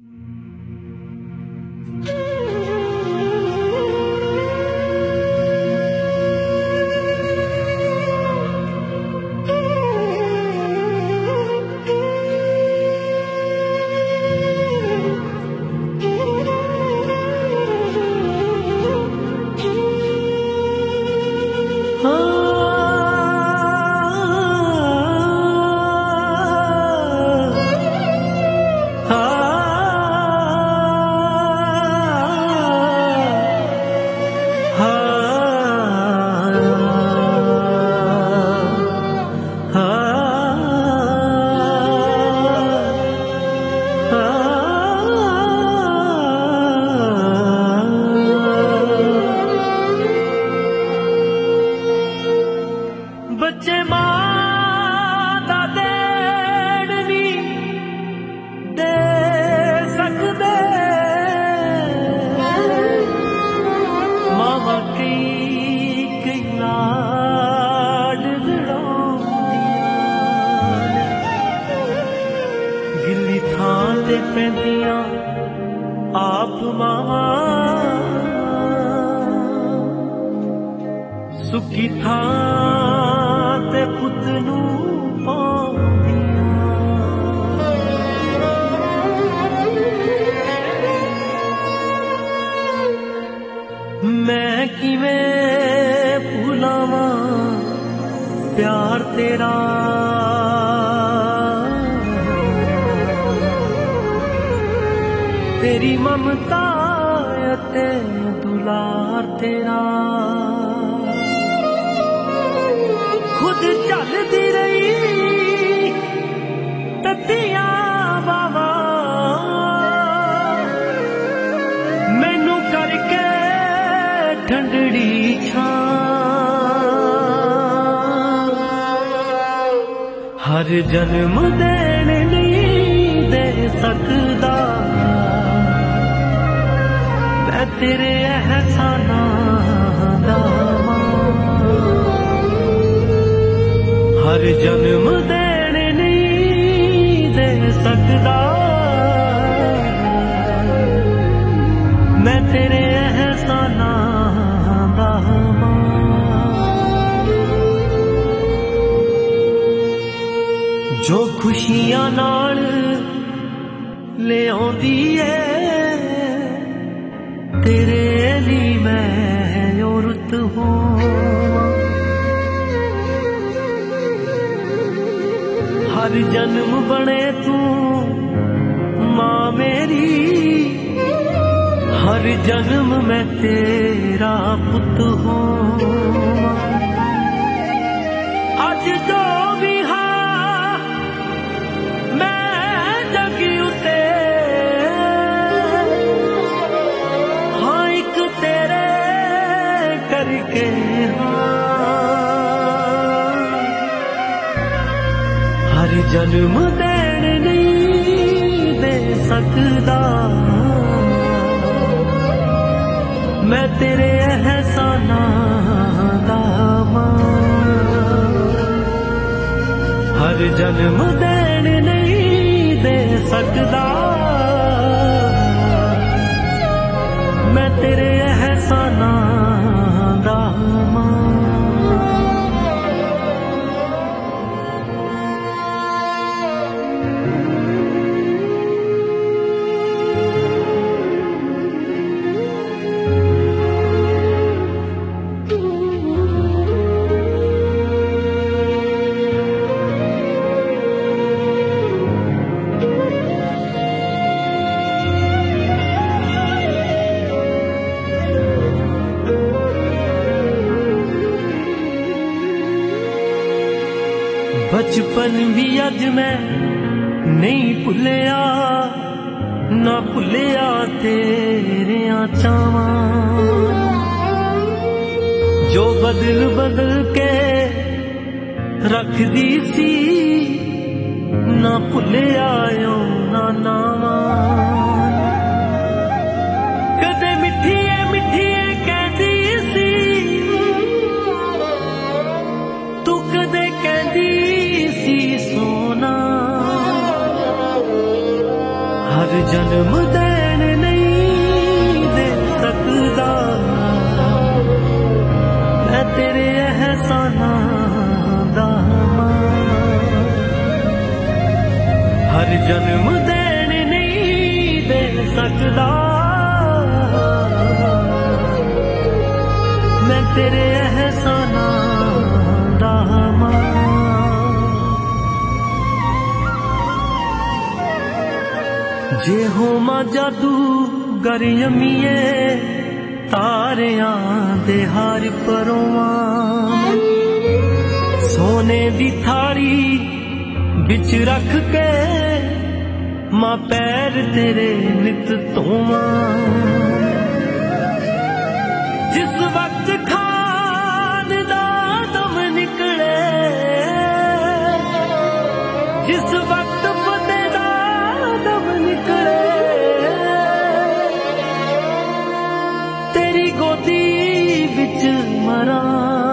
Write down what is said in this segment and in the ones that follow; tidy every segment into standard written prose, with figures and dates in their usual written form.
बच्चे मां दा देण नी दे सकदे, मावा कई लाड लड़ाउंदियां, गिल्ली थां ते पैंदियां आप मावा, सुखी थां ते पुत नू पाउंदियां। मैं किवें भुलावां प्यार तेरा, तेरी ममता ते दुलार तेरा, खुद चलदी रही ततियां बावा, मैनू करके ठंडड़ी छां, हर जन्म देण नहीं दे सकदा, मैं तेरे एहसानां दा हर जन्म देण नहीं दे सकदा, मैं तेरे एहसानां दा जो खुशियां नाल ले आउंदी है, तेरे लिए मैं औरत हूं, हर जन्म बने तू मां मेरी, हर जन्म मैं तेरा पुत हूं। अज जो भी हाँ मैं जग उते, हाँ एक तेरे करके हर जन्म देण नहीं दे सकदा, मैं तेरे एहसानां दा हर जन्म देण नहीं दे सकदा, मैं तेरे एहसानां दा बचपन भी अज मैं नहीं भुलिया, ना भुलिया तेरिया चावां, जो बदल बदल के रख दी सी, ना भुलिया ना नावां, कदे मिठिए मिठिए कहती सी, तू कदे कहती सी सोना, हर हर जन्म देन नहीं दे सकदा मैं तेरे एहसानां दा मां। हर जन्म देन नहीं दे सकदा मैं तेरे एहसानां दा मां। जे होमा जादू गर यमीए तारियां दे हार परोवां सोने दी थाली बिच रख के मां पैर तेरे नित धोवां। जिस वक्त खान दा दम निकले जिस वक्त फतेह दा दम निकले तेरी गोदी विच मरा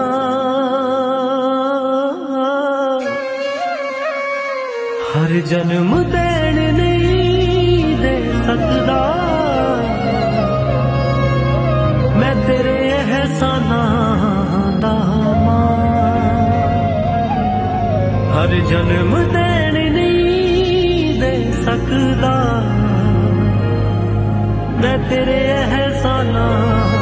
हर जन्म देन नहीं दे सकदा मैं तेरे एहसानां दा मां। हर जन्म देन नहीं दे सकदा मैं तेरे एहसानां